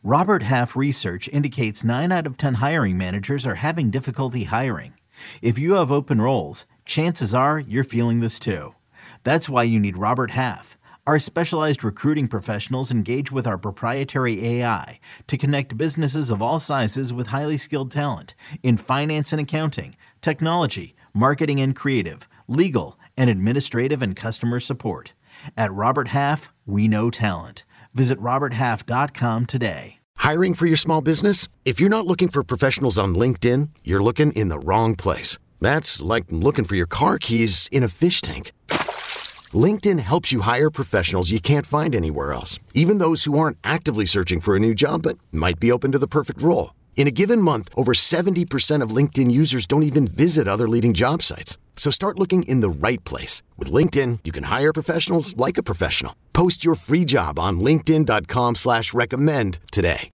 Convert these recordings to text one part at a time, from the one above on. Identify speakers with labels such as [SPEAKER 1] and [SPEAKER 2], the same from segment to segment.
[SPEAKER 1] Robert Half research indicates 9 out of 10 hiring managers are having difficulty hiring. If you have open roles, chances are you're feeling this too. That's why you need Robert Half. Our specialized recruiting professionals engage with our proprietary AI to connect businesses of all sizes with highly skilled talent in finance and accounting, technology, marketing and creative, legal, and administrative and customer support. At Robert Half, we know talent. Visit roberthalf.com today.
[SPEAKER 2] Hiring for your small business? If you're not looking for professionals on LinkedIn, you're looking in the wrong place. That's like looking for your car keys in a fish tank. LinkedIn helps you hire professionals you can't find anywhere else, even those who aren't actively searching for a new job but might be open to the perfect role. In a given month, over 70% of LinkedIn users don't even visit other leading job sites. So start looking in the right place. With LinkedIn, you can hire professionals like a professional. Post your free job on linkedin.com/recommend today.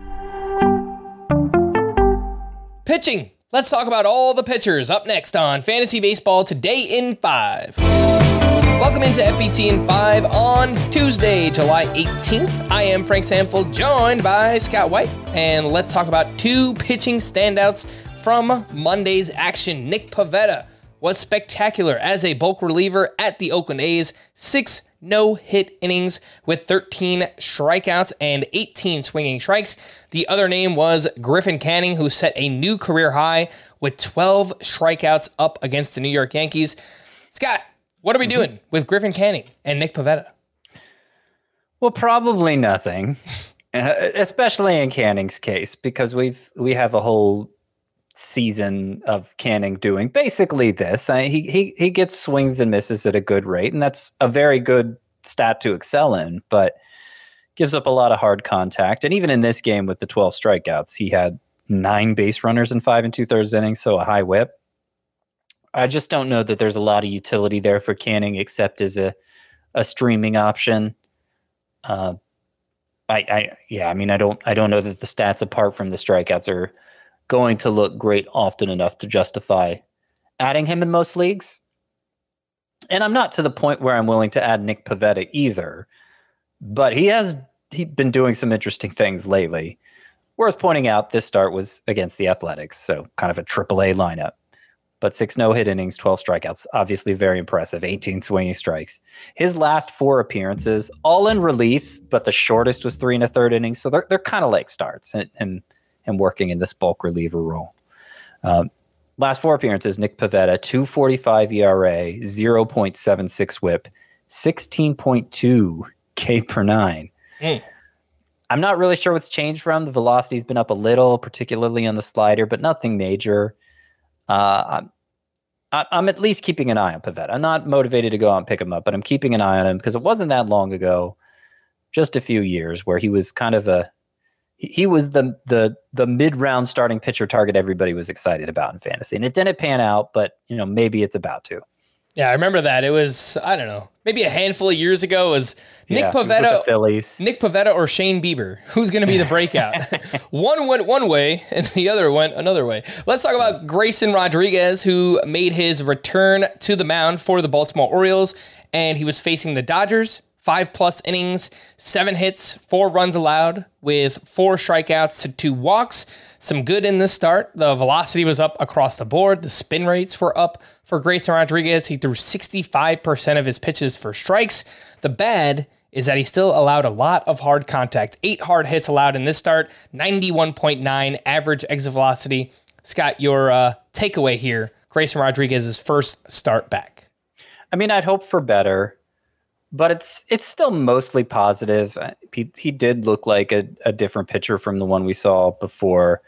[SPEAKER 3] Pitching. Let's talk about all the pitchers up next on Fantasy Baseball Today in 5. Welcome into FBT in 5 on Tuesday, July 18th. I am Frank Samfeld, joined by Scott White, and let's talk about 2 pitching standouts from Monday's action. Nick Pivetta was spectacular as a bulk reliever at the Oakland A's. 6 no-hit innings with 13 strikeouts and 18 swinging strikes. The other name was Griffin Canning, who set a new career high with 12 strikeouts up against the New York Yankees. Scott, what are we doing with Griffin Canning and Nick Pivetta?
[SPEAKER 4] Well, probably nothing, especially in Canning's case, because we have a whole season of Canning doing basically this. He gets swings and misses at a good rate, and that's a very good stat to excel in, but gives up a lot of hard contact. And even in this game with the 12 strikeouts, he had 9 base runners in 5 2/3 innings, so a high whip. I just don't know that there's a lot of utility there for Canning except as a streaming option. I don't know that the stats apart from the strikeouts are going to look great often enough to justify adding him in most leagues. And I'm not to the point where I'm willing to add Nick Pivetta either, but he's been doing some interesting things lately. Worth pointing out, this start was against the Athletics, so kind of a AAA lineup. But 6 no-hit innings, 12 strikeouts, obviously very impressive, 18 swinging strikes. His last 4 appearances, all in relief, but the shortest was 3 1/3 innings, so they're kind of like starts and working in this bulk reliever role. Last 4 appearances, Nick Pivetta, 2.45 ERA, 0.76 whip, 16.2 K per 9. I'm not really sure what's changed from. The velocity's been up a little, particularly on the slider, but nothing major. I'm at least keeping an eye on Pivetta. I'm not motivated to go out and pick him up, but I'm keeping an eye on him because it wasn't that long ago, just a few years, where he was kind of he was the mid-round starting pitcher target everybody was excited about in fantasy. And it didn't pan out, but maybe it's about to.
[SPEAKER 3] Yeah, I remember that. It was, I don't know, maybe a handful of years ago. It was Nick Pivetta,
[SPEAKER 4] Phillies.
[SPEAKER 3] Nick Pivetta or Shane Bieber. Who's going to be the breakout? One went one way and the other went another way. Let's talk about Grayson Rodriguez, who made his return to the mound for the Baltimore Orioles, and he was facing the Dodgers. 5+ innings, 7 hits, 4 runs allowed with 4 strikeouts to 2 walks. Some good in this start. The velocity was up across the board. The spin rates were up for Grayson Rodriguez. He threw 65% of his pitches for strikes. The bad is that he still allowed a lot of hard contact. 8 hard hits allowed in this start, 91.9 average exit velocity. Scott, your takeaway here, Grayson Rodriguez's first start back.
[SPEAKER 4] I mean, I'd hope for better. But it's still mostly positive. He did look like a different pitcher from the one we saw before.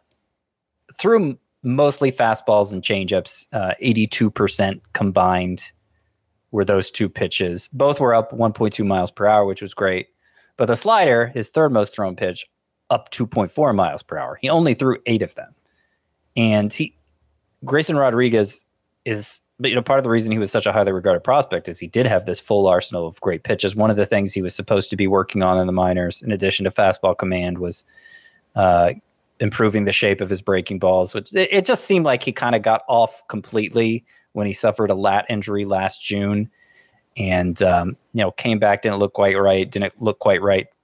[SPEAKER 4] Threw mostly fastballs and changeups, 82% combined were those 2 pitches. Both were up 1.2 miles per hour, which was great. But the slider, his third most thrown pitch, up 2.4 miles per hour. He only threw 8 of them. And Grayson Rodriguez is... But part of the reason he was such a highly regarded prospect is he did have this full arsenal of great pitches. One of the things he was supposed to be working on in the minors, in addition to fastball command, was improving the shape of his breaking balls. Which it just seemed like he kind of got off completely when he suffered a lat injury last June, and came back, didn't look quite right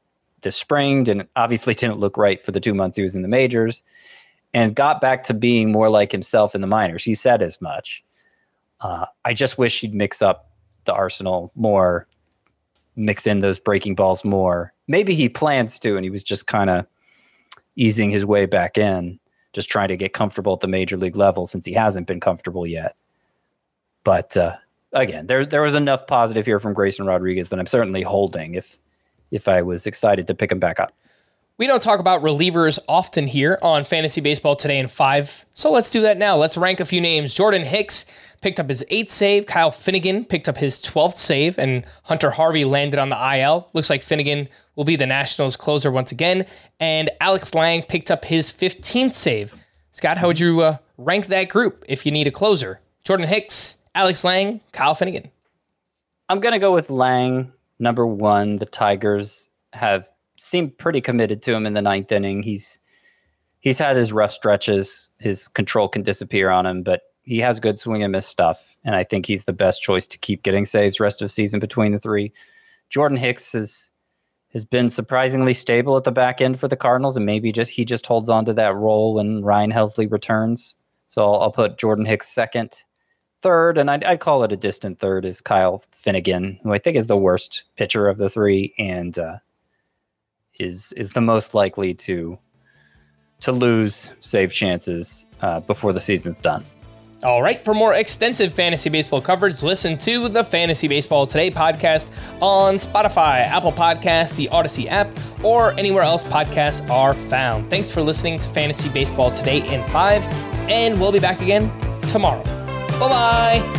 [SPEAKER 4] this spring. Obviously didn't look right for the 2 months he was in the majors, and got back to being more like himself in the minors. He said as much. I just wish he'd mix up the arsenal more, mix in those breaking balls more. Maybe he plans to, and he was just kind of easing his way back in, just trying to get comfortable at the major league level since he hasn't been comfortable yet. But again, there was enough positive here from Grayson Rodriguez that I'm certainly holding if I was excited to pick him back up.
[SPEAKER 3] We don't talk about relievers often here on Fantasy Baseball Today in 5, so let's do that now. Let's rank a few names. Jordan Hicks picked up his 8th save. Kyle Finnegan picked up his 12th save, and Hunter Harvey landed on the IL. Looks like Finnegan will be the Nationals closer once again, and Alex Lang picked up his 15th save. Scott, how would you rank that group if you need a closer? Jordan Hicks, Alex Lang, Kyle Finnegan.
[SPEAKER 4] I'm going to go with Lang, number 1. The Tigers have seemed pretty committed to him in the 9th inning. He's had his rough stretches. His control can disappear on him, but he has good swing and miss stuff, and I think he's the best choice to keep getting saves rest of season between the 3. Jordan Hicks has been surprisingly stable at the back end for the Cardinals, and maybe he just holds on to that role when Ryan Helsley returns. So I'll put Jordan Hicks 2nd. 3rd, and I'd call it a distant 3rd, is Kyle Finnegan, who I think is the worst pitcher of the 3 and is the most likely to lose save chances before the season's done.
[SPEAKER 3] All right, for more extensive fantasy baseball coverage, listen to the Fantasy Baseball Today podcast on Spotify, Apple Podcasts, the Odyssey app, or anywhere else podcasts are found. Thanks for listening to Fantasy Baseball Today in 5, and we'll be back again tomorrow. Bye-bye.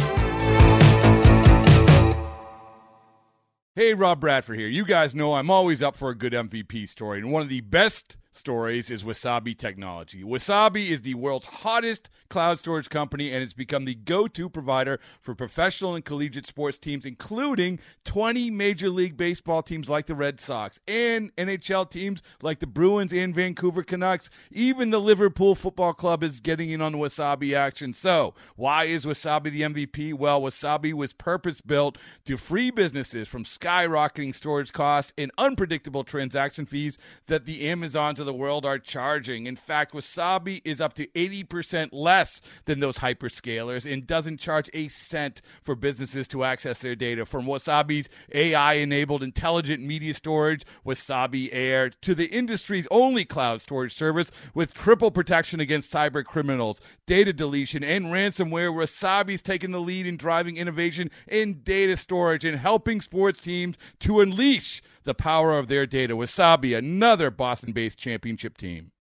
[SPEAKER 5] Hey, Rob Bradford here. You guys know I'm always up for a good MVP story, and one of the best stories is Wasabi Technology. Wasabi is the world's hottest cloud storage company, and it's become the go-to provider for professional and collegiate sports teams, including 20 Major League Baseball teams like the Red Sox and NHL teams like the Bruins and Vancouver Canucks. Even the Liverpool Football Club is getting in on the Wasabi action. So, why is Wasabi the MVP? Well, Wasabi was purpose-built to free businesses from skyrocketing storage costs and unpredictable transaction fees that the Amazons of the world are charging. In fact, Wasabi is up to 80% less than those hyperscalers and doesn't charge a cent for businesses to access their data. From Wasabi's AI-enabled intelligent media storage, Wasabi Air, to the industry's only cloud storage service with triple protection against cyber criminals, data deletion, and ransomware, Wasabi's taken the lead in driving innovation in data storage and helping sports teams to unleash the power of their data. Wasabi, another Boston-based championship team.